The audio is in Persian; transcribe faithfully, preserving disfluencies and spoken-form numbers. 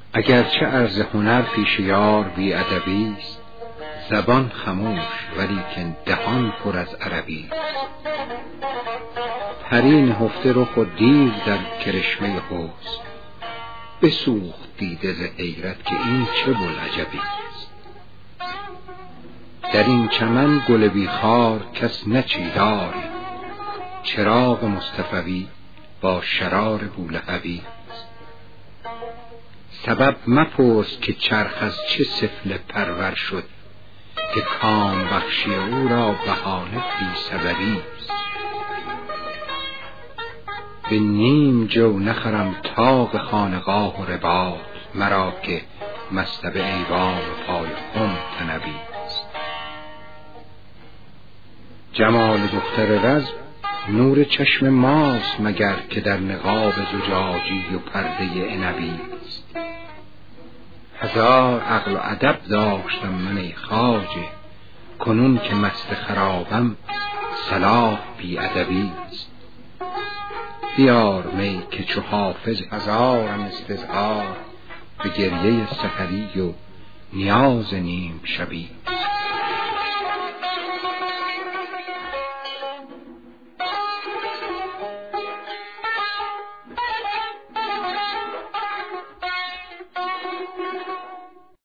اگرچه عرض هنر پیش یار بی ادبی است، زبان خموش ولیکن دهان پر از عربی است. پری نهفته رخ و دیو در کرشمه حسن، بسوخت دیده ز حیرت که این چه بوالعجبی است. در این چمن گل بی خار کس نچیداری، چراغ مصطفوی با شرار بولهبی است. سبب مپرس که چرخ از چه سفله پرور شد، که کام بخشی او را بهانه بی سببی است. به نیم جو نخرم طاق خانقاه و رباط، مرا که مصطبه ایوان و پای خم طنبی است. جمال دختر رز نور چشم ماست مگر، که در نقاب زجاجی و پرده عنبی است. هزار عقل و ادب داشتم من ای خواجه، کنون که مست خرابم صلاح بی ادبی است. بیار می که چو حافظ هزارم استظهار، به گریه سحری و نیاز نیم شبی.